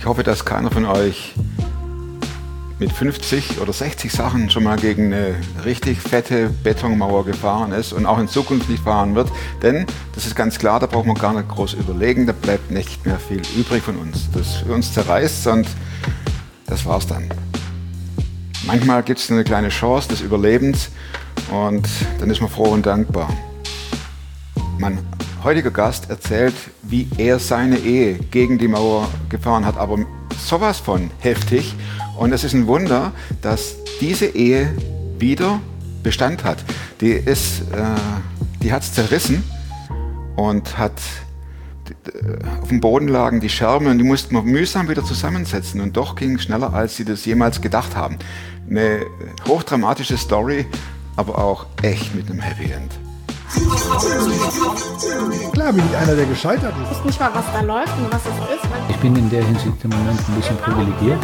Ich hoffe, dass keiner von euch mit 50 oder 60 Sachen schon mal gegen eine richtig fette Betonmauer gefahren ist und auch in Zukunft nicht fahren wird. Denn, das ist ganz klar, da braucht man gar nicht groß überlegen, da bleibt nicht mehr viel übrig von uns. Das für uns zerreißt und das war's dann. Manchmal gibt es eine kleine Chance des Überlebens und dann ist man froh und dankbar. Mein heutiger Gast erzählt, wie er seine Ehe gegen die Mauer gefahren hat, aber sowas von heftig. Und es ist ein Wunder, dass diese Ehe wieder Bestand hat. Die hat es zerrissen und hat auf dem Boden lagen die Scherben und die mussten wir mühsam wieder zusammensetzen. Und doch ging es schneller, als sie das jemals gedacht haben. Eine hochdramatische Story, aber auch echt mit einem Happy End. Klar bin ich einer, der gescheitert ist. Ich weiß nicht mal, was da läuft und was es ist. Ich bin in der Hinsicht im Moment ein bisschen privilegiert.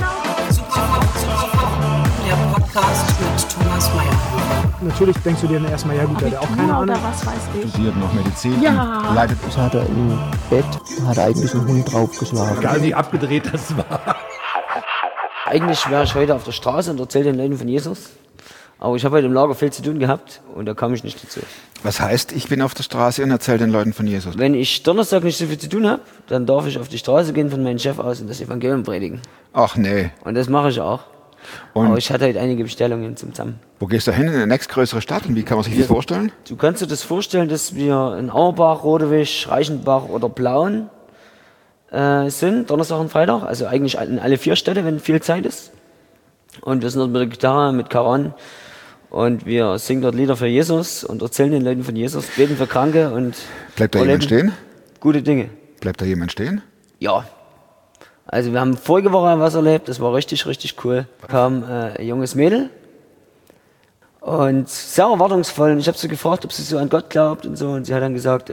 Der Podcast mit Thomas Mayer. Natürlich denkst du dir dann erstmal, ja gut, der hat auch keine Ahnung. Oder was weiß ich. Studiert noch Medizin, Ja. leitet. Das hat er im Bett, hat er eigentlich einen Hund draufgeschlagen. Egal wie abgedreht das war. Eigentlich wäre ich heute auf der Straße und erzähle den Leuten von Jesus. Aber ich habe heute im Lager viel zu tun gehabt und da kam ich nicht dazu. Was heißt, ich bin auf der Straße und erzähle den Leuten von Jesus? Wenn ich Donnerstag nicht so viel zu tun habe, dann darf ich auf die Straße gehen von meinem Chef aus und das Evangelium predigen. Ach nee. Und das mache ich auch. Und Aber ich hatte heute einige Bestellungen zum Zusammen. wo gehst du hin? In die nächstgrößere Stadt? Und wie kann man sich das vorstellen? Du kannst dir das vorstellen, dass wir in Auerbach, Rodewisch, Reichenbach oder Plauen sind, Donnerstag und Freitag. Also eigentlich in alle 4 Städte, wenn viel Zeit ist. Und wir sind dort mit der Gitarre, mit Karan. Und wir singen dort Lieder für Jesus und erzählen den Leuten von Jesus, beten für Kranke und Bleibt da jemand stehen? gute Dinge. Bleibt da jemand stehen? Ja. Also wir haben vorige Woche was erlebt, das war richtig, richtig cool. Da kam ein junges Mädel und sehr erwartungsvoll. Und ich habe sie gefragt, ob sie so an Gott glaubt und so. Und sie hat dann gesagt,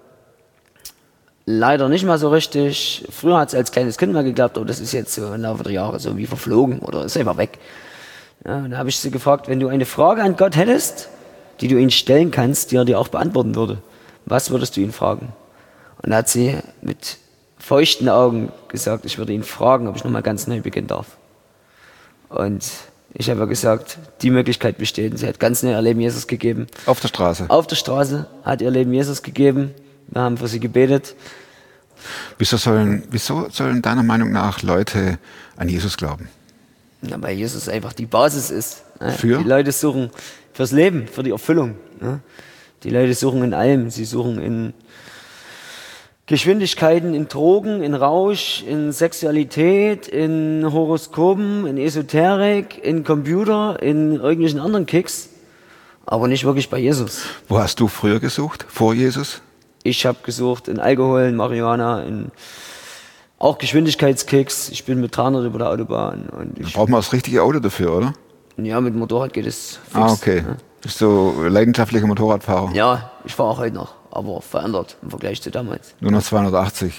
leider nicht mal so richtig. Früher hat sie als kleines Kind mal geglaubt, aber das ist jetzt so im Laufe der Jahre so wie verflogen oder ist einfach weg. Ja, und da habe ich sie gefragt, wenn du eine Frage an Gott hättest, die du ihm stellen kannst, die er dir auch beantworten würde, was würdest du ihn fragen? Und da hat sie mit feuchten Augen gesagt, ich würde ihn fragen, ob ich nochmal ganz neu beginnen darf. Und ich habe gesagt, die Möglichkeit besteht. Und sie hat ganz neu ihr Leben Jesus gegeben. Auf der Straße? Auf der Straße hat ihr Leben Jesus gegeben. Wir haben für sie gebetet. Wieso sollen deiner Meinung nach Leute an Jesus glauben? Ja, weil Jesus einfach die Basis ist. Ne? Für? Die Leute suchen fürs Leben, für die Erfüllung. Ne? Die Leute suchen in allem. Sie suchen in Geschwindigkeiten, in Drogen, in Rausch, in Sexualität, in Horoskopen, in Esoterik, in Computer, in irgendwelchen anderen Kicks. Aber nicht wirklich bei Jesus. Wo hast du früher gesucht? Vor Jesus? Ich habe gesucht in Alkohol, in Marihuana, in auch Geschwindigkeitskicks. Ich bin mit 300 über der Autobahn. Und Da braucht man das richtige Auto dafür, oder? ja, mit dem Motorrad geht es fix. Ah, okay. Ne? Bist du leidenschaftlicher Motorradfahrer? Ja, ich fahre auch heute noch, aber verändert im Vergleich zu damals. Nur noch 280.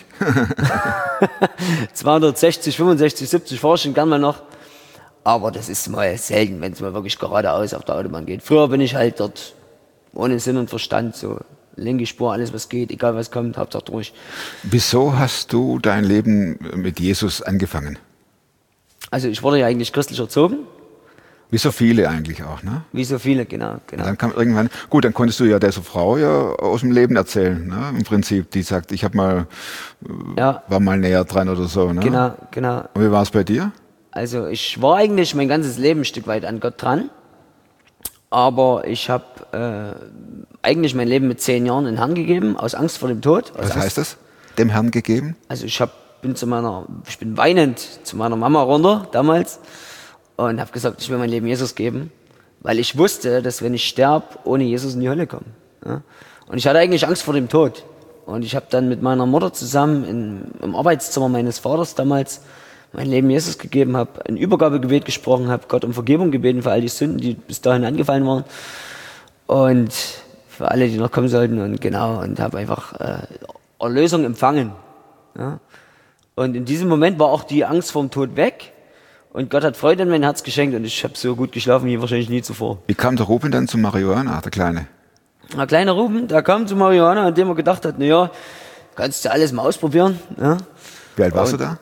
260, 65, 70 fahre ich schon gern mal noch. Aber das ist mal selten, wenn es mal wirklich geradeaus auf der Autobahn geht. Früher bin ich halt dort ohne Sinn und Verstand so. Linke Spur, alles was geht, egal was kommt, Hauptsache durch. Wieso hast du dein Leben mit Jesus angefangen? Also ich wurde ja eigentlich christlich erzogen. Wie so viele eigentlich auch, ne? Wie so viele, genau. Dann kam irgendwann, gut, dann konntest du ja dieser Frau ja aus dem Leben erzählen, ne? Im Prinzip, die sagt, ich war mal näher dran oder so, ne? Genau. Und wie war es bei dir? Also ich war eigentlich mein ganzes Leben ein Stück weit an Gott dran. Aber ich habe eigentlich mein Leben mit 10 Jahren in den Herrn gegeben, aus Angst vor dem Tod. Was heißt das? Dem Herrn gegeben? Also ich bin weinend zu meiner Mama runter damals und habe gesagt, ich will mein Leben Jesus geben, weil ich wusste, dass wenn ich sterbe, ohne Jesus in die Hölle komme. Ja? Und ich hatte eigentlich Angst vor dem Tod. Und ich habe dann mit meiner Mutter zusammen im Arbeitszimmer meines Vaters damals mein Leben Jesus gegeben, habe ein Übergabegebet gesprochen, habe Gott um Vergebung gebeten für all die Sünden, die bis dahin angefallen waren und für alle, die noch kommen sollten und habe einfach Erlösung empfangen. Ja? Und in diesem Moment war auch die Angst vor dem Tod weg und Gott hat Freude in mein Herz geschenkt und ich habe so gut geschlafen wie wahrscheinlich nie zuvor. Wie kam der Ruben dann zu Marihuana, der Kleine? Der kleine Ruben, der kam zu Marihuana, an dem er gedacht hat, naja, kannst du alles mal ausprobieren. Ja? Wie alt warst du da?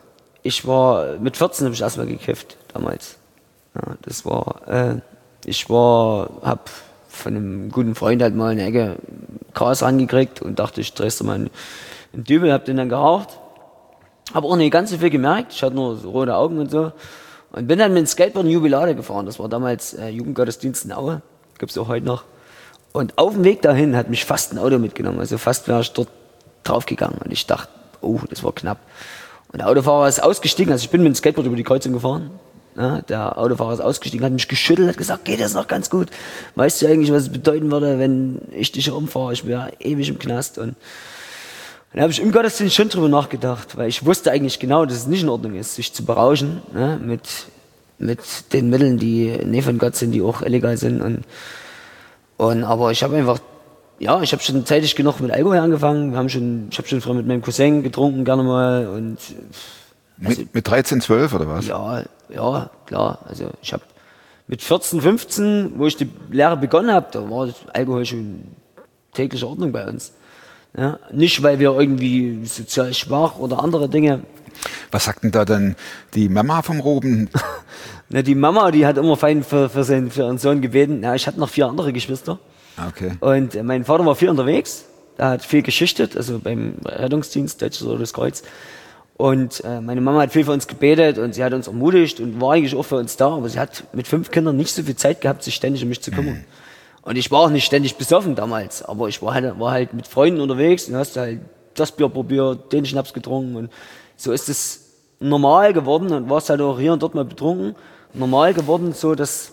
ich war, mit 14 habe ich erstmal gekifft, damals. Ja, das war, habe von einem guten Freund halt mal eine Ecke Gras angekriegt und dachte, ich drehst du mal einen Dübel, hab den dann geraucht. Habe auch nicht ganz so viel gemerkt, ich hatte nur so rote Augen und so. Und bin dann mit dem Skateboard in Jubilade gefahren, das war damals Jugendgottesdienst in Aue, gibt's auch heute noch. Und auf dem Weg dahin hat mich fast ein Auto mitgenommen, also fast wäre ich dort draufgegangen. Und ich dachte, oh, das war knapp. Und der Autofahrer ist ausgestiegen, also ich bin mit dem Skateboard über die Kreuzung gefahren. Ja, der Autofahrer ist ausgestiegen, hat mich geschüttelt, hat gesagt, geht das noch ganz gut? Weißt du eigentlich, was es bedeuten würde, wenn ich dich umfahre? Ich wäre ewig im Knast. Und dann habe ich im Gottesdienst schon drüber nachgedacht, weil ich wusste eigentlich genau, dass es nicht in Ordnung ist, sich zu berauschen, ne, mit den Mitteln, die nicht von Gott sind, die auch illegal sind. Aber ich habe einfach, ja, ich habe schon zeitig genug mit Alkohol angefangen. Ich habe schon früher mit meinem Cousin getrunken, gerne mal. Und also, mit 13, 12 oder was? Ja, klar. Also ich habe mit 14, 15, wo ich die Lehre begonnen habe, da war das Alkohol schon tägliche Ordnung bei uns. Ja, nicht, weil wir irgendwie sozial schwach oder andere Dinge. Was sagt denn da dann die Mama vom Ruben? Na, die Mama, die hat immer fein für ihren Sohn gebeten. Ja, ich hatte noch 4 andere Geschwister. Okay. Und mein Vater war viel unterwegs. Er hat viel geschichtet, also beim Rettungsdienst, Deutsches Rotes Kreuz. Und meine Mama hat viel für uns gebetet und sie hat uns ermutigt und war eigentlich auch für uns da. Aber sie hat mit 5 Kindern nicht so viel Zeit gehabt, sich ständig um mich zu kümmern. Und ich war auch nicht ständig besoffen damals. Aber ich war halt mit Freunden unterwegs und hast halt das Bier probiert, den Schnaps getrunken. Und so ist es normal geworden und warst halt auch hier und dort mal betrunken. Normal geworden, so dass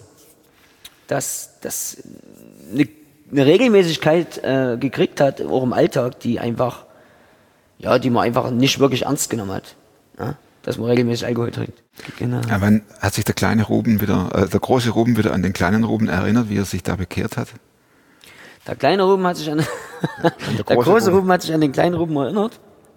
eine Regelmäßigkeit gekriegt hat, auch im Alltag, die man einfach nicht wirklich ernst genommen hat. Ja? Dass man regelmäßig Alkohol trinkt. Genau. Ja, wann hat sich der große Ruben wieder an den kleinen Ruben erinnert, wie er sich da bekehrt hat? Der kleine Ruben hat sich der große Ruben hat sich an den kleinen Ruben erinnert.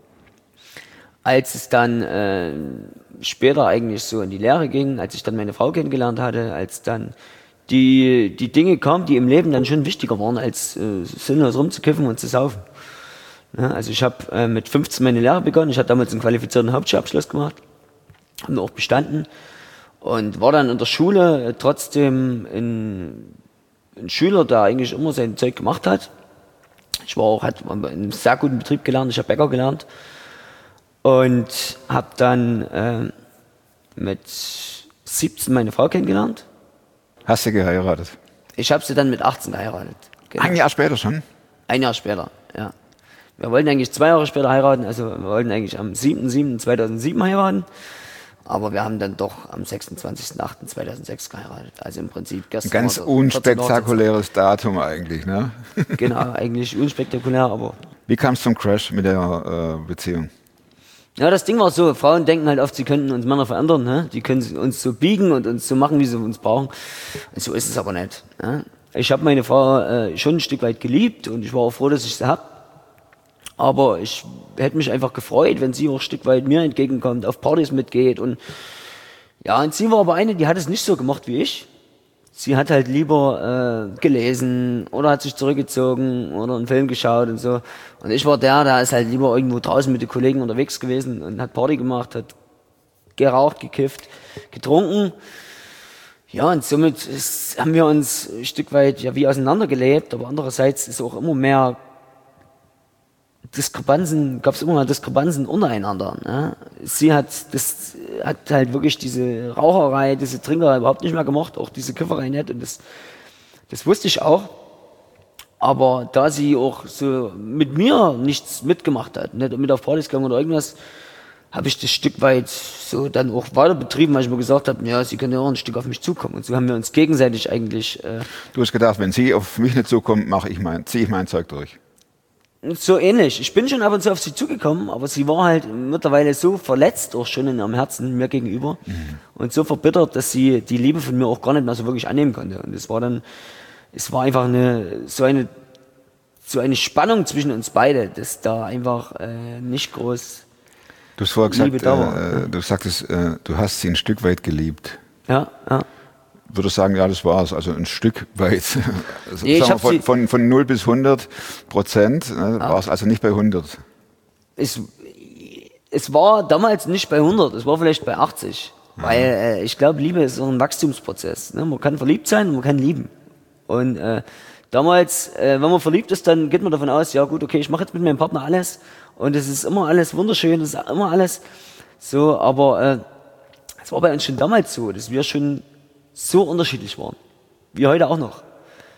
Als es dann später eigentlich so in die Lehre ging, als ich dann meine Frau kennengelernt hatte, als dann die Dinge kamen, die im Leben dann schon wichtiger waren, als sinnlos rumzukiffen und zu saufen. Ja, also ich habe mit 15 meine Lehre begonnen, ich hatte damals einen qualifizierten Hauptschulabschluss gemacht, habe auch bestanden und war dann in der Schule trotzdem ein Schüler, der eigentlich immer sein Zeug gemacht hat. Ich hatte in einem sehr guten Betrieb gelernt, ich habe Bäcker gelernt. Und habe dann mit 17 meine Frau kennengelernt. Hast du geheiratet? Ich habe sie dann mit 18 geheiratet. Genau. Ein Jahr später schon? Ein Jahr später, ja. Wir wollten eigentlich 2 Jahre später heiraten, also wir wollten eigentlich am 7.7.2007 heiraten. Aber wir haben dann doch am 26.08.2006 geheiratet. Also im Prinzip gestern. Ein ganz unspektakuläres Datum eigentlich, ne? Genau, eigentlich unspektakulär, aber... Wie kam es zum Crash mit der Beziehung? Ja, das Ding war so, Frauen denken halt oft, sie könnten uns Männer verändern, ne? Die können uns so biegen und uns so machen, wie sie uns brauchen. Und so ist es aber nicht. Ne? Ich habe meine Frau schon ein Stück weit geliebt und ich war auch froh, dass ich sie habe. Aber ich hätte mich einfach gefreut, wenn sie auch ein Stück weit mir entgegenkommt, auf Partys mitgeht. Und ja, und sie war aber eine, die hat es nicht so gemacht wie ich. Sie hat halt lieber gelesen oder hat sich zurückgezogen oder einen Film geschaut und so. Und ich war der ist halt lieber irgendwo draußen mit den Kollegen unterwegs gewesen und hat Party gemacht, hat geraucht, gekifft, getrunken. Ja, und somit haben wir uns ein Stück weit ja wie auseinandergelebt, aber andererseits ist auch immer mehr gab es immer mal Diskrepanzen untereinander. Ne? Sie hat halt wirklich diese Raucherei, diese Trinkerei überhaupt nicht mehr gemacht, auch diese Kifferei nicht. Und das wusste ich auch. Aber da sie auch so mit mir nichts mitgemacht hat, nicht mit auf Partys gegangen oder irgendwas, habe ich das Stück weit so dann auch weiter betrieben, weil ich mir gesagt habe, ja, sie können ja auch ein Stück auf mich zukommen. Und so haben wir uns gegenseitig eigentlich... Du hast gedacht, wenn sie auf mich nicht zukommt, ziehe ich mein Zeug durch. So ähnlich. Ich bin schon ab und zu auf sie zugekommen, aber sie war halt mittlerweile so verletzt, auch schon in ihrem Herzen mir gegenüber und so verbittert, dass sie die Liebe von mir auch gar nicht mehr so wirklich annehmen konnte. Und es war einfach so eine Spannung zwischen uns beide, dass da einfach nicht groß Du hast vorher gesagt, Liebe da war. du sagtest, du hast sie ein Stück weit geliebt. Ja. Würde sagen, ja, das war's, also ein Stück weit. Also, Nee, von 0 bis 100%, war es also nicht bei 100. Es es war damals nicht bei 100, es war vielleicht bei 80. Weil ich glaube, Liebe ist so ein Wachstumsprozess. Ne? Man kann verliebt sein und man kann lieben. Und damals, wenn man verliebt ist, dann geht man davon aus, ja gut, okay, ich mache jetzt mit meinem Partner alles und es ist immer alles wunderschön, es ist immer alles so, aber es war bei uns schon damals so, dass wir schon so unterschiedlich waren. Wie heute auch noch.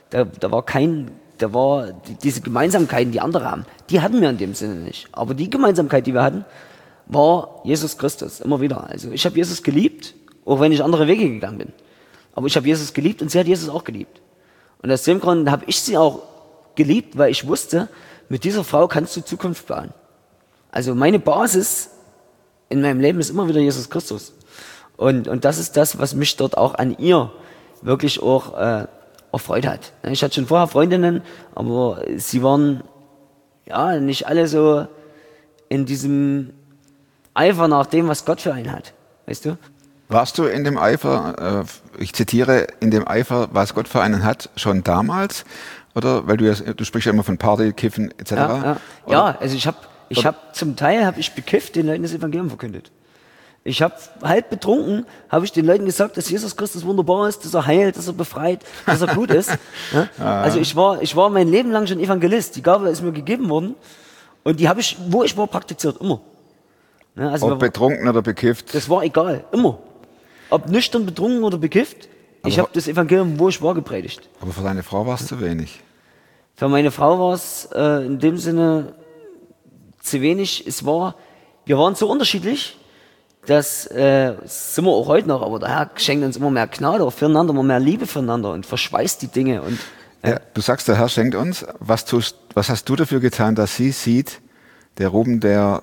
Diese Gemeinsamkeiten, die andere haben, die hatten wir in dem Sinne nicht. Aber die Gemeinsamkeit, die wir hatten, war Jesus Christus, immer wieder. Also ich habe Jesus geliebt, auch wenn ich andere Wege gegangen bin. Aber ich habe Jesus geliebt und sie hat Jesus auch geliebt. Und aus dem Grund habe ich sie auch geliebt, weil ich wusste, mit dieser Frau kannst du Zukunft bauen. Also meine Basis in meinem Leben ist immer wieder Jesus Christus. Und das ist das, was mich dort auch an ihr wirklich auch erfreut hat. Ich hatte schon vorher Freundinnen, aber sie waren ja nicht alle so in diesem Eifer nach dem, was Gott für einen hat. Weißt du? Warst du in dem Eifer, ich zitiere, in dem Eifer, was Gott für einen hat, schon damals? Oder, weil du sprichst ja immer von Party, Kiffen etc. Ja, also ich hab zum Teil bekifft, den Leuten das Evangelium verkündet. Ich habe halb betrunken, habe ich den Leuten gesagt, dass Jesus Christus wunderbar ist, dass er heilt, dass er befreit, dass er gut ist. Ja? Also ich war mein Leben lang schon Evangelist. Die Gabe ist mir gegeben worden und die habe ich, wo ich war, praktiziert, immer. Ja, also ob betrunken oder bekifft? Das war egal, immer. Ob nüchtern, betrunken oder bekifft, ich habe das Evangelium, wo ich war, gepredigt. Aber für deine Frau war es zu wenig. Für meine Frau war es in dem Sinne zu wenig. Wir waren so unterschiedlich, das sind wir auch heute noch, aber der Herr schenkt uns immer mehr Gnade auch füreinander, immer mehr Liebe füreinander und verschweißt die Dinge. Und, ja, du sagst, der Herr schenkt uns. Was hast du dafür getan, dass sie sieht, der Ruben, der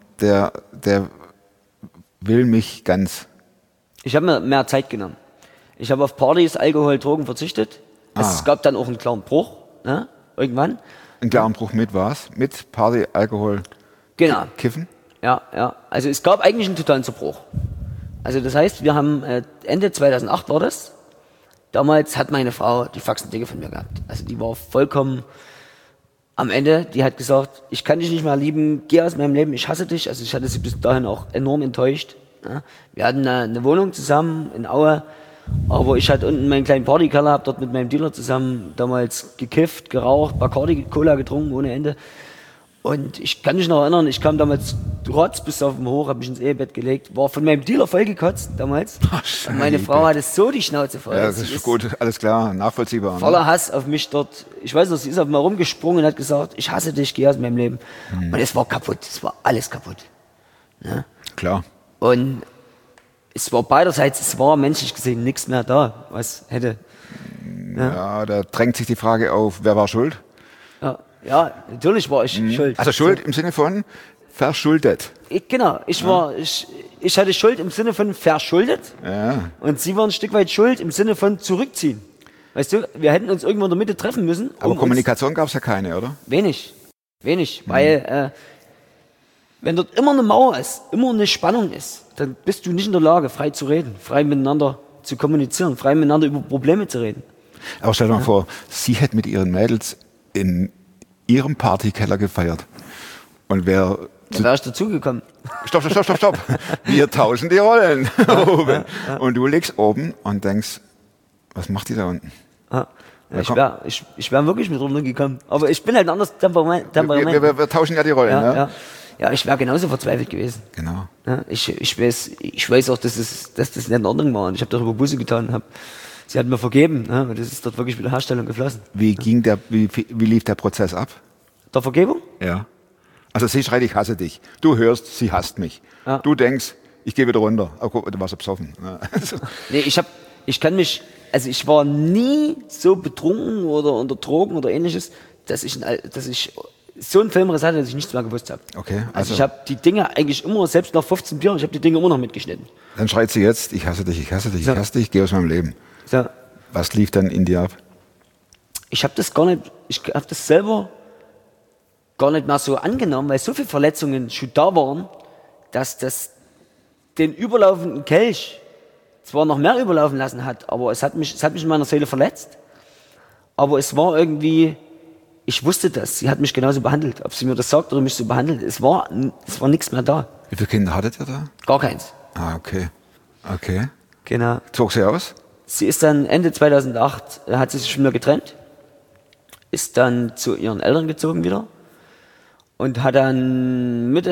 will mich ganz? Ich habe mir mehr Zeit genommen. Ich habe auf Partys, Alkohol, Drogen verzichtet. Also es gab dann auch einen klaren Bruch, ne? Irgendwann. Einen klaren Bruch mit was? Mit Party, Alkohol, genau. Kiffen? Ja. Also es gab eigentlich einen totalen Zerbruch. Also das heißt, wir haben Ende 2008 war das. Damals hat meine Frau die Faxen-Dicke von mir gehabt. Also die war vollkommen am Ende. Die hat gesagt, ich kann dich nicht mehr lieben, geh aus meinem Leben, ich hasse dich. Also ich hatte sie bis dahin auch enorm enttäuscht. Ja. Wir hatten eine Wohnung zusammen in Aue, aber ich hatte unten meinen kleinen Partykeller, habe dort mit meinem Dealer zusammen damals gekifft, geraucht, Bacardi, Cola getrunken ohne Ende. Und ich kann mich noch erinnern, ich kam damals trotz bis auf den Hoch, habe mich ins Ehebett gelegt, war von meinem Dealer vollgekotzt damals. Und meine Frau hatte so die Schnauze voll. Ja, das ist gut, alles klar, nachvollziehbar. Voller Hass auf mich dort. Ich weiß noch, sie ist auf mich rumgesprungen und hat gesagt, ich hasse dich, geh aus meinem Leben. Und es war kaputt, es war alles kaputt. Ja? Klar. Und es war beiderseits, es war menschlich gesehen nichts mehr da, was hätte. Ja, da drängt sich die Frage auf, wer war schuld? Ja, natürlich war ich schuld. Also Schuld im Sinne von verschuldet. Ich hatte Schuld im Sinne von verschuldet. Ja. Und sie war ein Stück weit schuld im Sinne von zurückziehen. Weißt du, wir hätten uns irgendwo in der Mitte treffen müssen. Aber Kommunikation gab es ja keine, oder? Wenig, weil wenn dort immer eine Mauer ist, immer eine Spannung ist, dann bist du nicht in der Lage, frei zu reden, frei miteinander zu kommunizieren, frei miteinander über Probleme zu reden. Aber stell dir mal vor, sie hätte mit ihren Mädels in ihrem Partykeller gefeiert. Und da wäre ich dazugekommen. Stopp. Wir tauschen die Rollen. Oben. Und du liegst oben und denkst, was macht die da unten? Ja, ich wär wirklich mit runtergekommen. Aber ich bin halt ein anderes Temperament. Wir tauschen ja die Rollen. Ja, ich wäre genauso verzweifelt gewesen. Genau. Ja, ich weiß auch, dass das nicht in Ordnung war. Und ich habe darüber Buße getan. Sie hat mir vergeben. Ja, und das ist dort wirklich wieder Herstellung geflossen. Wie lief der Prozess ab? Der Vergebung? Ja. Also sie schreit, ich hasse dich. Du hörst, sie hasst mich. Ja. Du denkst, ich gehe wieder runter. Oh, guck, du warst ja besoffen. Ja. Nee, ich war nie so betrunken oder unter Drogen oder ähnliches, dass ich so einen Filmriss hatte, dass ich nichts mehr gewusst habe. Okay. Also ich habe die Dinge eigentlich immer, selbst nach 15 Bier, ich habe die Dinge immer noch mitgeschnitten. Dann schreit sie jetzt, ich hasse dich, ich hasse dich, ich hasse dich, geh aus meinem Leben. So. Was lief dann in dir ab? Ich habe das selber gar nicht mehr so angenommen, weil so viele Verletzungen schon da waren, dass das den überlaufenden Kelch zwar noch mehr überlaufen lassen hat, aber es hat mich in meiner Seele verletzt. Aber es war irgendwie, ich wusste das, sie hat mich genauso behandelt. Ob sie mir das sagt oder mich so behandelt, es war nichts mehr da. Wie viele Kinder hattet ihr da? Gar keins. Ah, okay. Okay. Genau. Zog sie aus? Sie ist dann Ende 2008, hat sie sich von mir getrennt, ist dann zu ihren Eltern gezogen wieder und hat dann Mitte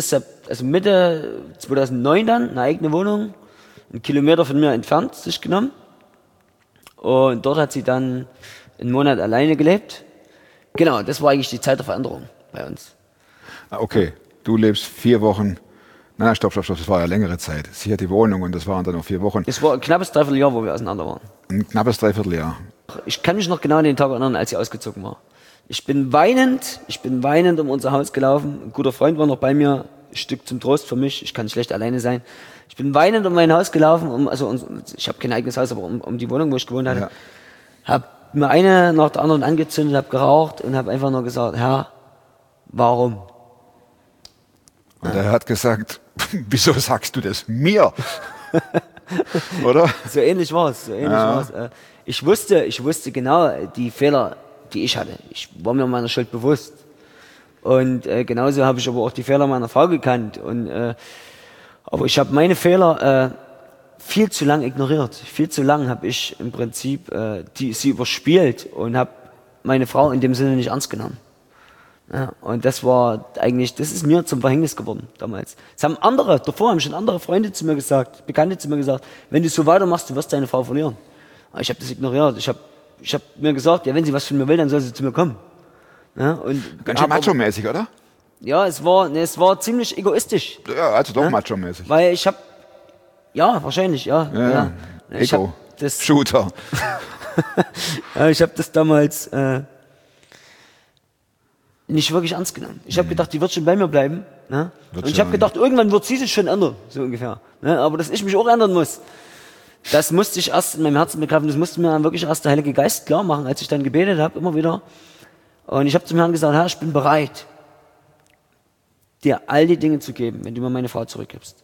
2009 dann eine eigene Wohnung, 1 Kilometer von mir entfernt, sich genommen. Und dort hat sie dann einen Monat alleine gelebt. Genau, das war eigentlich die Zeit der Veränderung bei uns. Ah, okay. Du lebst 4 Wochen. Nein, stopp, das war ja längere Zeit. Sie hat die Wohnung und das waren dann noch 4 Wochen. Es war ein knappes Dreivierteljahr, wo wir auseinander waren. Ein knappes Dreivierteljahr. Ich kann mich noch genau an den Tag erinnern, als sie ausgezogen war. Ich bin weinend um unser Haus gelaufen. Ein guter Freund war noch bei mir, ein Stück zum Trost für mich. Ich kann schlecht alleine sein. Ich bin weinend um mein Haus gelaufen, ich habe kein eigenes Haus, aber um die Wohnung, wo ich gewohnt hatte. Ja. Hab mir eine nach der anderen angezündet, habe geraucht und habe einfach nur gesagt, Herr, warum? Und er hat gesagt, wieso sagst du das mir? Oder? So ähnlich war es. Ich wusste genau die Fehler, die ich hatte. Ich war mir meiner Schuld bewusst. Und genauso habe ich aber auch die Fehler meiner Frau gekannt. Aber ich habe meine Fehler viel zu lang ignoriert. Viel zu lang habe ich im Prinzip sie überspielt und habe meine Frau in dem Sinne nicht ernst genommen. Ja, und das ist mir zum Verhängnis geworden damals. Davor haben schon andere Freunde zu mir gesagt, Bekannte zu mir gesagt, wenn du so weitermachst, du wirst deine Frau verlieren. Aber ich habe das ignoriert. Ich hab mir gesagt, ja, wenn sie was von mir will, dann soll sie zu mir kommen. Ja, und Ganz schön macho-mäßig, oder? ja, es war ziemlich egoistisch. Ja, also doch macho-mäßig. Weil wahrscheinlich, ja. Ja. Ich hab Shooter. ich habe das damals nicht wirklich ernst genommen. Ich habe gedacht, die wird schon bei mir bleiben. Ne? Und ich habe gedacht, irgendwann wird sie sich schon ändern, so ungefähr. Ne? Aber dass ich mich auch ändern muss, das musste ich erst in meinem Herzen begreifen. Das musste mir dann wirklich erst der Heilige Geist klar machen, als ich dann gebetet habe, immer wieder. Und ich habe zum Herrn gesagt, Herr, ich bin bereit, dir all die Dinge zu geben, wenn du mir meine Frau zurückgibst.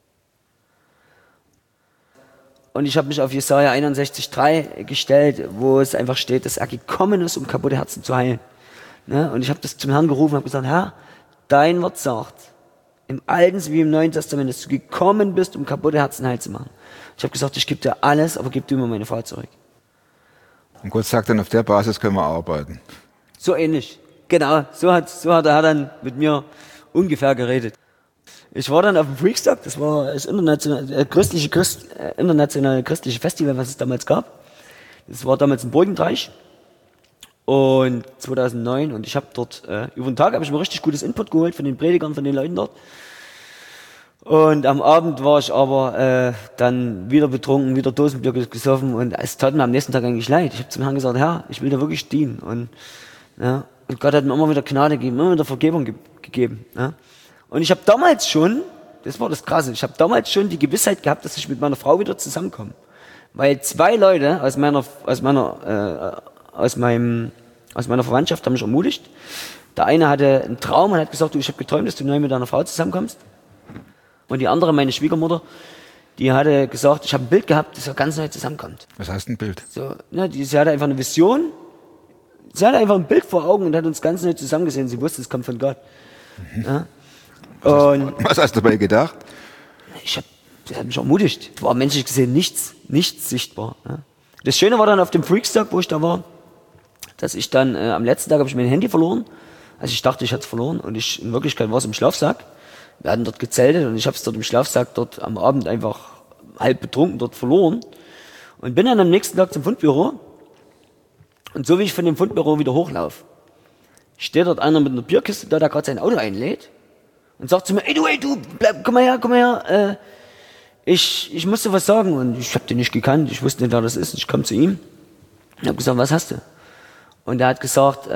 Und ich habe mich auf Jesaja 61,3 gestellt, wo es einfach steht, dass er gekommen ist, um kaputte Herzen zu heilen. Ne? Und ich habe das zum Herrn gerufen und habe gesagt, Herr, dein Wort sagt, im Alten wie im Neuen Testament, dass du gekommen bist, um kaputte Herzen heil zu machen. Ich habe gesagt, ich gebe dir alles, aber gib du mir meine Frau zurück. Und Gott sagt dann, auf der Basis können wir arbeiten. So ähnlich. Genau, so hat der Herr dann mit mir ungefähr geredet. Ich war dann auf dem Freakstock, das war das internationale christliche Festival, was es damals gab. Das war damals in Burgenreich. Und 2009, und ich habe dort, über den Tag habe ich mir richtig gutes Input geholt von den Predigern, von den Leuten dort. Und am Abend war ich aber dann wieder betrunken, wieder Dosenbier gesoffen und es tat mir am nächsten Tag eigentlich leid. Ich habe zum Herrn gesagt, Herr, ich will dir wirklich dienen. Und Gott hat mir immer wieder Gnade gegeben, immer wieder Vergebung gegeben. Ja. Und ich habe damals schon, das war das Krasse, ich habe damals schon die Gewissheit gehabt, dass ich mit meiner Frau wieder zusammenkomme. Weil 2 Leute aus meiner Verwandtschaft haben mich ermutigt. Der eine hatte einen Traum und hat gesagt, du, ich habe geträumt, dass du neu mit deiner Frau zusammenkommst. Und die andere, meine Schwiegermutter, die hatte gesagt, ich habe ein Bild gehabt, dass er ganz neu zusammenkommt. Was heißt ein Bild? So, sie hatte einfach eine Vision. Sie hatte einfach ein Bild vor Augen und hat uns ganz neu zusammengesehen. Sie wusste, es kommt von Gott. Ja. Und was hast du dabei gedacht? das hat mich ermutigt. War menschlich gesehen nichts sichtbar. Ja. Das Schöne war dann auf dem Freakstock, wo ich da war, dass ich dann am letzten Tag habe ich mein Handy verloren. Also ich dachte, ich hatte es verloren und in Wirklichkeit war es im Schlafsack. Wir hatten dort gezeltet und ich habe es dort im Schlafsack dort am Abend einfach halb betrunken dort verloren und bin dann am nächsten Tag zum Fundbüro und so wie ich von dem Fundbüro wieder hochlaufe, steht dort einer mit einer Bierkiste da, der gerade sein Auto einlädt und sagt zu mir, ey du, bleib, komm mal her, ich muss dir was sagen und ich habe den nicht gekannt, ich wusste nicht, wer das ist, ich komme zu ihm und habe gesagt, was hast du? Und er hat gesagt,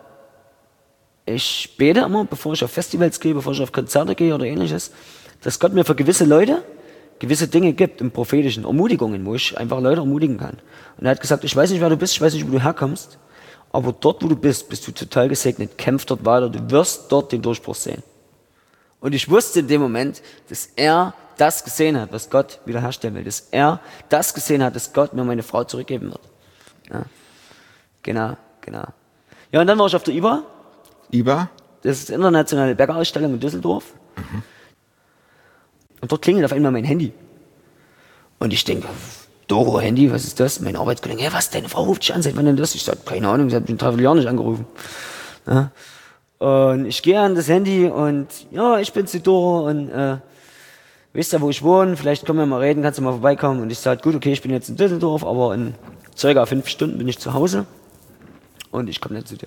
ich bete immer, bevor ich auf Festivals gehe, bevor ich auf Konzerte gehe oder ähnliches, dass Gott mir für gewisse Leute gewisse Dinge gibt im Prophetischen, Ermutigungen, wo ich einfach Leute ermutigen kann. Und er hat gesagt, ich weiß nicht, wer du bist, ich weiß nicht, wo du herkommst, aber dort, wo du bist du total gesegnet, kämpf dort weiter, du wirst dort den Durchbruch sehen. Und ich wusste in dem Moment, dass er das gesehen hat, was Gott wiederherstellen will, dass er das gesehen hat, dass Gott mir meine Frau zurückgeben wird. Ja. Genau. Ja, und dann war ich auf der IBA. IBA? Das ist die internationale Bäckerausstellung in Düsseldorf. Mhm. Und dort klingelt auf einmal mein Handy. Und ich denke, Doro, Handy, was ist das? Mein Arbeitskollege, hey, was, deine Frau ruft dich an, seit wann denn das? Ich sage, keine Ahnung, sie hat mich ein Dreivierteljahr nicht angerufen. Ja. Und ich gehe an das Handy und, ja, ich bin's, die Doro, und weißt ja, wo ich wohne, vielleicht können wir mal reden, kannst du mal vorbeikommen. Und ich sage, gut, okay, ich bin jetzt in Düsseldorf, aber in ca. 5 Stunden bin ich zu Hause und ich komme nicht zu dir.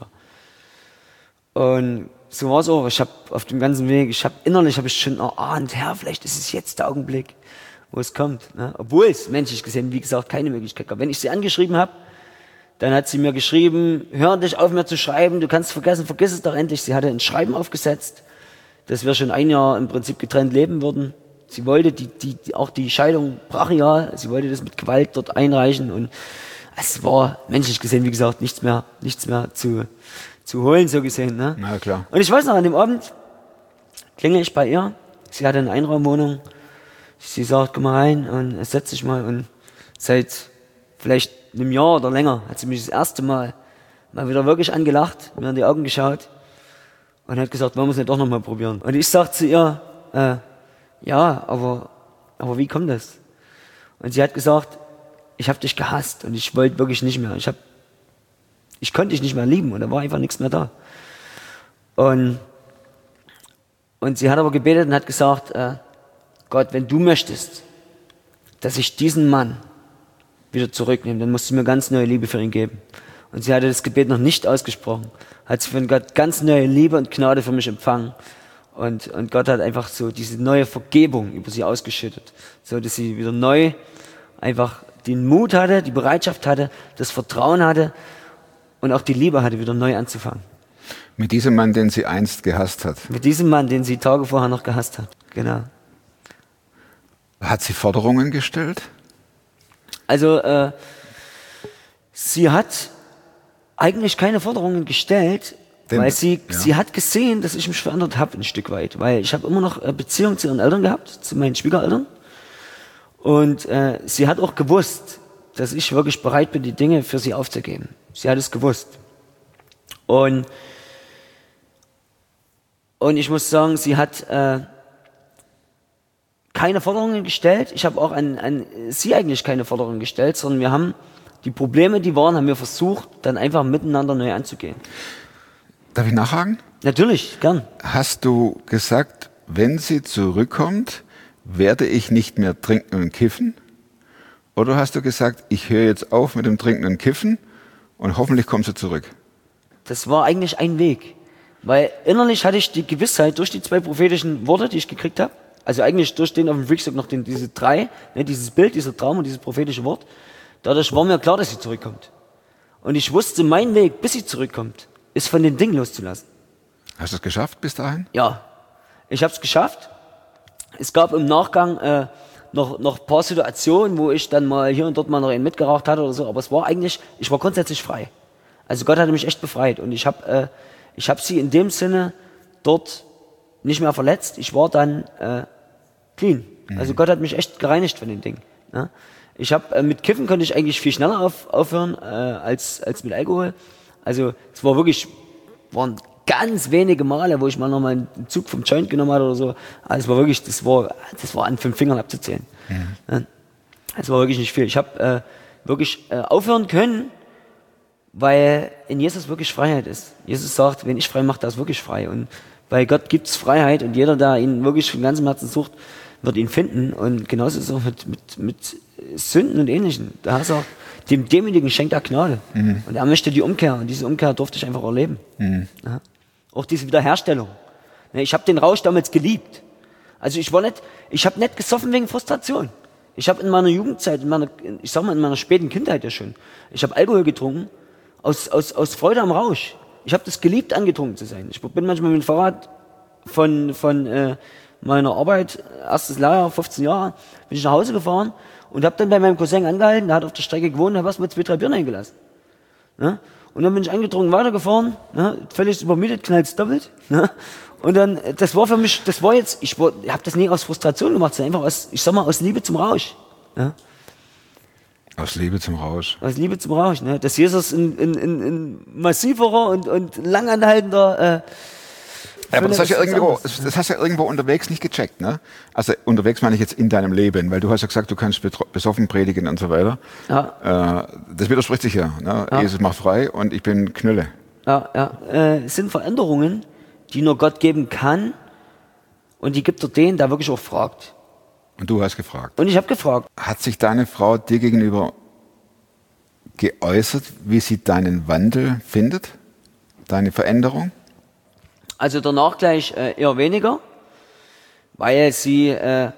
Und so war es auch. Ich habe auf dem ganzen Weg, innerlich habe ich schon erahnt, Herr, vielleicht ist es jetzt der Augenblick, wo es kommt. Ne? Obwohl es menschlich gesehen, wie gesagt, keine Möglichkeit gab. Wenn ich sie angeschrieben habe, dann hat sie mir geschrieben, hör dich auf, mir zu schreiben, du kannst vergessen, vergiss es doch endlich. Sie hatte ein Schreiben aufgesetzt, dass wir schon 1 Jahr im Prinzip getrennt leben würden. Sie wollte auch die Scheidung brachial, sie wollte das mit Gewalt dort einreichen, und es war menschlich gesehen, wie gesagt, nichts mehr zu holen, so gesehen. Ne? Na klar. Und ich weiß noch, an dem Abend klingel ich bei ihr. Sie hatte eine Einraumwohnung. Sie sagt, komm mal rein und setz dich mal. Und seit vielleicht einem Jahr oder länger hat sie mich das erste Mal wieder wirklich angelacht, mir in die Augen geschaut und hat gesagt, wollen wir es nicht doch nochmal probieren. Und ich sag zu ihr, ja, aber wie kommt das? Und sie hat gesagt, ich habe dich gehasst und ich wollte wirklich nicht mehr. Ich konnte dich nicht mehr lieben und da war einfach nichts mehr da. Und sie hat aber gebetet und hat gesagt, Gott, wenn du möchtest, dass ich diesen Mann wieder zurücknehme, dann musst du mir ganz neue Liebe für ihn geben. Und sie hatte das Gebet noch nicht ausgesprochen, hat sie von Gott ganz neue Liebe und Gnade für mich empfangen. Und Gott hat einfach so diese neue Vergebung über sie ausgeschüttet, so dass sie wieder neu einfach den Mut hatte, die Bereitschaft hatte, das Vertrauen hatte und auch die Liebe hatte, wieder neu anzufangen. Mit diesem Mann, den sie einst gehasst hat. Mit diesem Mann, den sie Tage vorher noch gehasst hat. Genau. Hat sie Forderungen gestellt? Also sie hat eigentlich keine Forderungen gestellt, weil sie hat gesehen, dass ich mich verändert habe ein Stück weit. Weil ich habe immer noch Beziehung zu ihren Eltern gehabt, zu meinen Schwiegereltern. Und sie hat auch gewusst, dass ich wirklich bereit bin, die Dinge für sie aufzugeben. Sie hat es gewusst. Und ich muss sagen, sie hat keine Forderungen gestellt. Ich habe auch an sie eigentlich keine Forderungen gestellt, sondern wir haben die Probleme, die waren, haben wir versucht, dann einfach miteinander neu anzugehen. Darf ich nachhaken? Natürlich, gern. Hast du gesagt, wenn sie zurückkommt, werde ich nicht mehr trinken und kiffen? Oder hast du gesagt, ich höre jetzt auf mit dem Trinken und Kiffen und hoffentlich kommt sie zurück? Das war eigentlich ein Weg. Weil innerlich hatte ich die Gewissheit durch die 2 prophetischen Worte, die ich gekriegt habe, also eigentlich durch den auf dem Freakstock noch diese 3, ne, dieses Bild, dieser Traum und dieses prophetische Wort, dadurch war mir klar, dass sie zurückkommt. Und ich wusste, mein Weg, bis sie zurückkommt, ist von den Dingen loszulassen. Hast du es geschafft bis dahin? Ja, ich habe es geschafft. Es gab im Nachgang noch ein paar Situationen, wo ich dann mal hier und dort mal noch einen mitgeraucht hatte oder so, aber ich war grundsätzlich frei. Also Gott hatte mich echt befreit und ich habe sie in dem Sinne dort nicht mehr verletzt. Ich war dann clean. Also Gott hat mich echt gereinigt von den Dingen. Ne? Ich habe mit Kiffen konnte ich eigentlich viel schneller aufhören als mit Alkohol. Also es waren ganz wenige Male, wo ich mal nochmal einen Zug vom Joint genommen hatte oder so. Also das war an 5 Fingern abzuzählen. Ja. Das war wirklich nicht viel. Ich habe wirklich aufhören können, weil in Jesus wirklich Freiheit ist. Jesus sagt, wenn ich frei mache, der ist wirklich frei. Und bei Gott gibt es Freiheit und jeder, der ihn wirklich von ganzem Herzen sucht, wird ihn finden. Und genauso ist es auch mit Sünden und Ähnlichem. Da hast du auch demjenigen schenkt er Gnade. Und er möchte die Umkehr. Und diese Umkehr durfte ich einfach erleben. Ja. Auch diese Wiederherstellung. Ich habe den Rausch damals geliebt. Also ich habe nicht gesoffen wegen Frustration. Ich habe in meiner Jugendzeit, in meiner späten Kindheit ja schon, ich habe Alkohol getrunken aus Freude am Rausch. Ich habe das geliebt, angetrunken zu sein. Ich bin manchmal mit dem Fahrrad von meiner Arbeit, erstes Lehrjahr, 15 Jahre, bin ich nach Hause gefahren und habe dann bei meinem Cousin angehalten, der hat auf der Strecke gewohnt, da hast du mir 2, 3 Bier eingelassen. Ne? Und dann bin ich angetrunken weitergefahren, ne? Völlig übermüdet, knallt's doppelt. Ne? Und dann, das war für mich, ich habe das nie aus Frustration gemacht, sondern einfach aus Liebe zum Rausch. Ne? Aus Liebe zum Rausch. Aus Liebe zum Rausch, ne? Dass Jesus in massiverer und langanhaltender Aber das hast, ja ist was irgendwo, anderes. das hast du ja irgendwo unterwegs nicht gecheckt, ne? Also unterwegs meine ich jetzt in deinem Leben, weil du hast ja gesagt, du kannst besoffen predigen und so weiter. Ja. Das widerspricht sich ja, ne? Ja. Jesus macht frei und ich bin Knülle. Es sind Veränderungen, die nur Gott geben kann und die gibt er denen, der wirklich auch fragt. Und du hast gefragt. Und ich habe gefragt. Hat sich deine Frau dir gegenüber geäußert, wie sie deinen Wandel findet? Deine Veränderung? Also danach gleich eher weniger, weil wir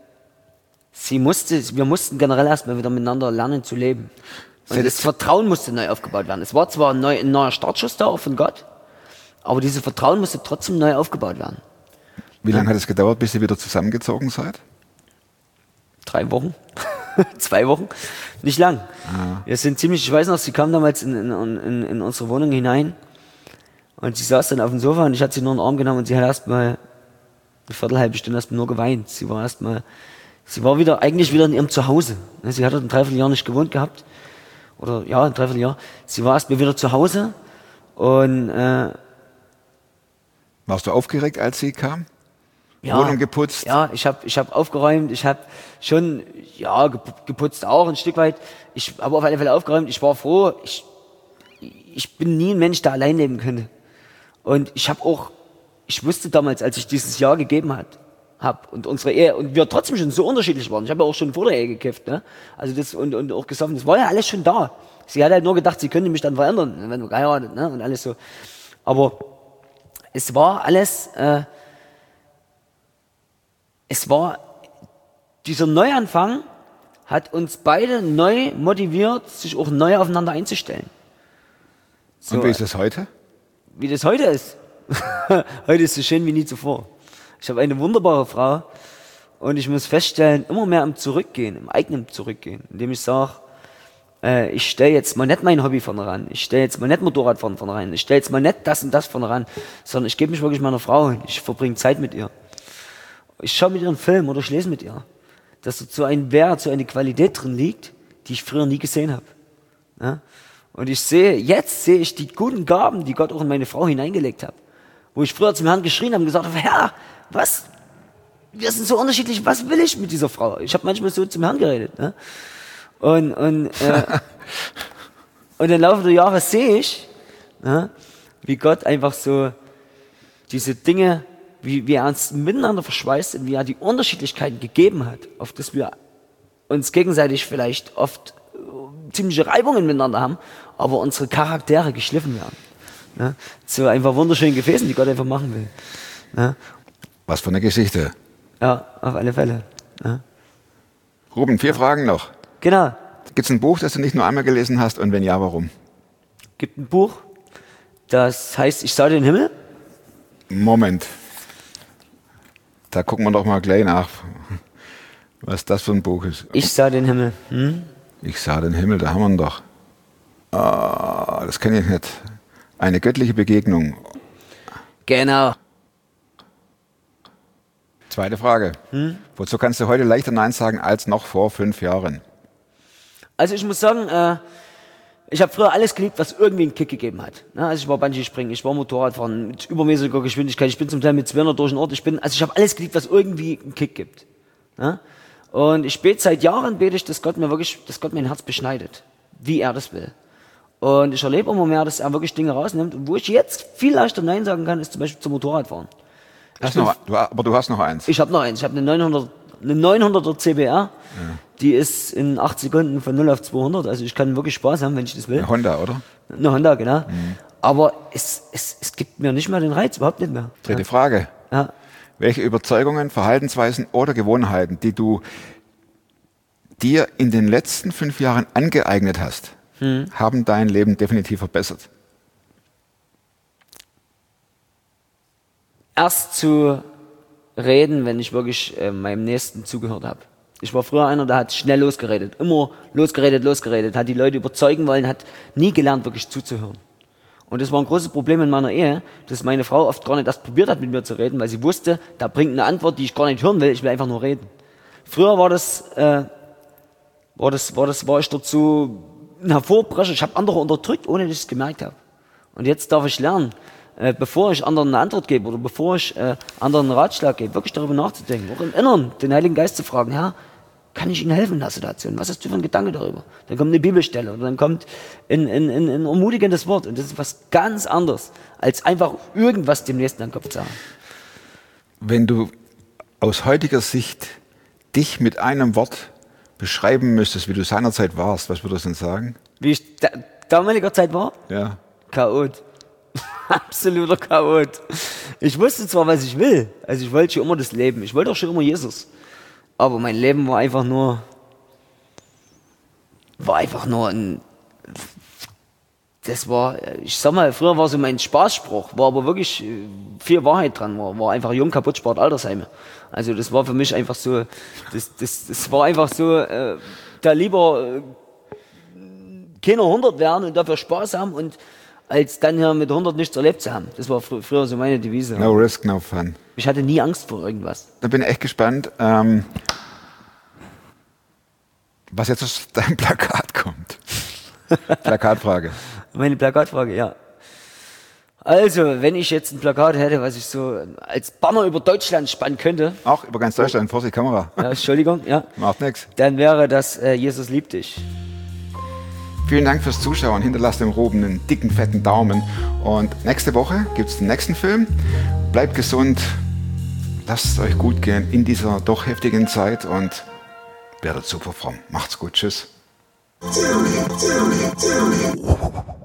mussten generell erstmal wieder miteinander lernen zu leben. Und das Vertrauen musste neu aufgebaut werden. Es war zwar ein neuer Startschuss da auch von Gott, aber dieses Vertrauen musste trotzdem neu aufgebaut werden. Wie lange hat es gedauert, bis ihr wieder zusammengezogen seid? 3 Wochen, 2 Wochen, nicht lang. Wir sind ziemlich, ich weiß noch, sie kam damals in unsere Wohnung hinein und sie saß dann auf dem Sofa und ich hatte sie nur in den Arm genommen und sie hat erstmal eine halbe Stunde erstmal nur geweint. Sie war eigentlich wieder in ihrem Zuhause. Sie hat dort ein Dreivierteljahr nicht gewohnt gehabt. Oder ja, ein Dreivierteljahr. Sie war erstmal wieder zu Hause und Warst du aufgeregt, als sie kam? ja, Wohnung geputzt? Ja, ich hab aufgeräumt, ich habe schon, ja, geputzt auch ein Stück weit. Ich habe auf alle Fälle aufgeräumt, ich war froh. Ich bin nie ein Mensch, der allein leben könnte. Und ich wusste damals, als ich dieses Jahr gegeben hab und unsere Ehe, und wir trotzdem schon so unterschiedlich waren. Ich habe ja auch schon vor der Ehe gekifft, ne? Also das und auch gesoffen, das war ja alles schon da. Sie hat halt nur gedacht, sie könnte mich dann verändern, wenn wir geheiratet, ne? Und alles so. Aber es war alles, dieser Neuanfang hat uns beide neu motiviert, sich auch neu aufeinander einzustellen. So, Und wie ist das heute? wie das heute ist. Heute ist es so schön wie nie zuvor. Ich habe eine wunderbare Frau und ich muss feststellen, immer mehr im Zurückgehen, im eigenen Zurückgehen, indem ich sage, ich stelle jetzt mal nicht mein Hobby vorne ran, ich stelle jetzt mal nicht Motorradfahren vorne ran, ich stelle jetzt mal nicht das und das vorne ran, sondern ich gebe mich wirklich meiner Frau hin, ich verbringe Zeit mit ihr. Ich schaue mit ihr einen Film oder ich lese mit ihr. Dass dort so ein Wert, so eine Qualität drin liegt, die ich früher nie gesehen habe. Ja? Und jetzt sehe ich die guten Gaben, die Gott auch in meine Frau hineingelegt hat. Wo ich früher zum Herrn geschrien habe und gesagt habe, Herr, was? Wir sind so unterschiedlich, was will ich mit dieser Frau? Ich habe manchmal so zum Herrn geredet. Ne? Und im Laufe der Jahre sehe ich, wie Gott einfach so diese Dinge, wie er uns miteinander verschweißt und wie er die Unterschiedlichkeiten gegeben hat, auf das wir uns gegenseitig vielleicht oft ziemliche Reibungen miteinander haben, aber unsere Charaktere geschliffen werden. Ne? So einfach wunderschönen Gefäßen, die Gott einfach machen will. Ne? Was für eine Geschichte. Ja, auf alle Fälle. Ne? Ruben, 4 Fragen noch. Genau. Gibt es ein Buch, das du nicht nur einmal gelesen hast und wenn ja, warum? Gibt ein Buch, das heißt Ich sah den Himmel. Moment. Da gucken wir doch mal gleich nach, was das für ein Buch ist. Ich sah den Himmel. Ich sah den Himmel, da haben wir ihn doch. Das kenne ich nicht. Eine göttliche Begegnung. Genau. Zweite Frage. Wozu kannst du heute leichter Nein sagen als noch vor 5 Jahren? Also ich muss sagen, ich habe früher alles geliebt, was irgendwie einen Kick gegeben hat. Also ich war Bungee-Springen, ich war Motorradfahren mit übermäßiger Geschwindigkeit, ich bin zum Teil mit 200 durch den Ort, ich habe alles geliebt, was irgendwie einen Kick gibt. Und ich bete seit Jahren, dass Gott mein Herz beschneidet, wie er das will. Und ich erlebe immer mehr, dass er wirklich Dinge rausnimmt. Und wo ich jetzt viel leichter Nein sagen kann, ist zum Beispiel zum Motorradfahren. Aber du hast noch eins. Ich habe noch eins, ich habe eine 900er CBR, die ist in 8 Sekunden von 0 auf 200, also ich kann wirklich Spaß haben, wenn ich das will. Eine Honda, oder? Eine Honda, genau. Aber es gibt mir nicht mehr den Reiz, überhaupt nicht mehr. Dritte Frage. Ja. Welche Überzeugungen, Verhaltensweisen oder Gewohnheiten, die du dir in den letzten 5 Jahren angeeignet hast, haben dein Leben definitiv verbessert? Erst zu reden, wenn ich wirklich meinem Nächsten zugehört habe. Ich war früher einer, der hat schnell losgeredet. Immer losgeredet, hat die Leute überzeugen wollen, hat nie gelernt, wirklich zuzuhören. Und das war ein großes Problem in meiner Ehe, dass meine Frau oft gar nicht erst probiert hat, mit mir zu reden, weil sie wusste, da bringt eine Antwort, die ich gar nicht hören will, ich will einfach nur reden. Früher war ich dort so ein Hervorbrecher, ich habe andere unterdrückt, ohne dass ich es gemerkt habe. Und jetzt darf ich lernen, bevor ich anderen eine Antwort gebe oder bevor ich anderen einen Ratschlag gebe, wirklich darüber nachzudenken, auch im Inneren den Heiligen Geist zu fragen, Herr, kann ich Ihnen helfen in der Situation? Was hast du für einen Gedanke darüber? Dann kommt eine Bibelstelle oder dann kommt ein ermutigendes Wort. Und das ist was ganz anderes, als einfach irgendwas dem Nächsten an den Kopf zu haben. Wenn du aus heutiger Sicht dich mit einem Wort beschreiben müsstest, wie du seinerzeit warst, was würdest du denn sagen? Wie ich damaliger Zeit war? Ja. Chaot. Absoluter Chaot. Ich wusste zwar, was ich will. Also ich wollte schon immer das Leben. Ich wollte auch schon immer Jesus. Aber mein Leben war einfach nur ein, das war, ich sag mal, früher war so mein Spaßspruch, war aber wirklich viel Wahrheit dran, war einfach jung, kaputt, Sport, Altersheime. Also das war für mich einfach so, das war einfach so, da lieber keine 100 werden und dafür Spaß haben und als dann hier mit 100 nichts erlebt zu haben. Das war früher so meine Devise. No risk, no fun. Ich hatte nie Angst vor irgendwas. Da bin ich echt gespannt, was jetzt aus deinem Plakat kommt. Plakatfrage. Meine Plakatfrage, ja. Also, wenn ich jetzt ein Plakat hätte, was ich so als Banner über Deutschland spannen könnte. Auch über ganz Deutschland, Vorsicht, Kamera. Ja, Entschuldigung, ja. Macht nichts. Dann wäre das Jesus liebt dich. Vielen Dank fürs Zuschauen. Hinterlasst dem Ruben einen dicken, fetten Daumen. Und nächste Woche gibt es den nächsten Film. Bleibt gesund. Lasst es euch gut gehen in dieser doch heftigen Zeit und werdet super fromm. Macht's gut. Tschüss.